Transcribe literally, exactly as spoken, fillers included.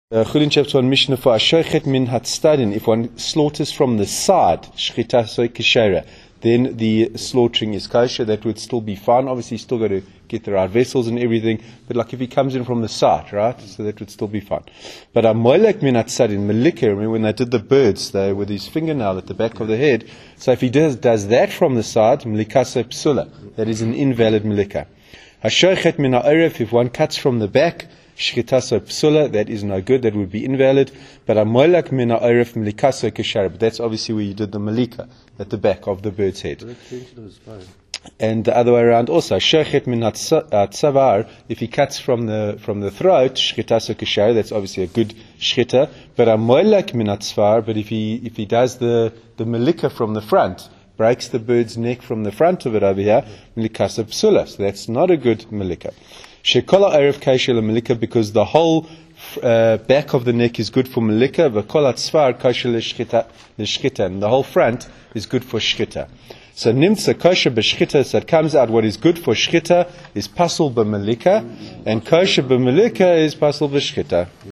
Chulin chapter one Mishnah for Ashochet min Hatstadin. If one slaughters from the side, Shchita so keshera, then the slaughtering is kosher. That would still be fine. Obviously, you still got to get the right vessels and everything. But like if he comes in from the side, right? So that would still be fine. But Amoilek min Hatstadin, Melika, remember when they did the birds, they with his fingernail at the back of the head. So if he does does that from the side, Melikasa psula, that is an invalid Melika. Ashochet min ha'oref, if one cuts from the back, Shchitasa psula, that is no good, that would be invalid. But amoilak min ha'oref melikasa keshara, but that's obviously where you did the malika, at the back of the bird's head. And the other way around also, shochet min hatzavar, if he cuts from the from the throat, shchitasa keshara, that's obviously a good shchita. But amoilak min hatzvar, but if he if he does the the malika from the front, breaks the bird's neck from the front of it over here, melikasa psula, so that's not a good malika. Shekola erev kosher lemalika, because the whole uh, back of the neck is good for malika. V'kol hatzvar kosher l'shchita, and the whole front is good for shchita. So nimtza kosher b'shchita, so it comes out what is good for shchita is pasul b'malika, and kosher b'malika is pasul b'shchita.